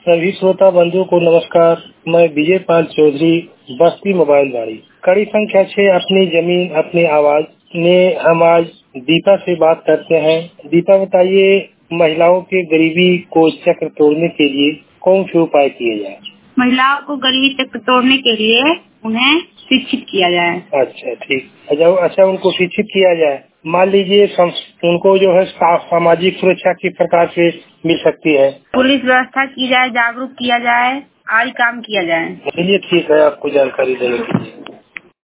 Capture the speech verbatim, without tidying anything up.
सभी श्रोता बंधुओं को नमस्कार। मैं विजय पाल चौधरी, बस्ती मोबाइल वाड़ी, कड़ी संख्या छह, अपनी जमीन अपनी आवाज में हम आज दीपा से बात करते हैं। दीपा, बताइए, महिलाओं के गरीबी को चक्र तोड़ने के लिए कौन से उपाय किए जाए? महिलाओं को गरीबी चक्र तोड़ने के लिए उन्हें शिक्षित किया जाए। अच्छा, ठीक। अच्छा, अच्छा उनको शिक्षित किया जाए। मान लीजिए उनको जो है सामाजिक सुरक्षा किस प्रकार से मिल सकती है? पुलिस व्यवस्था की जाए, जागरूक किया जाए, आदि काम किया जाए। चलिए, ठीक है, आपको जानकारी देने के लिए।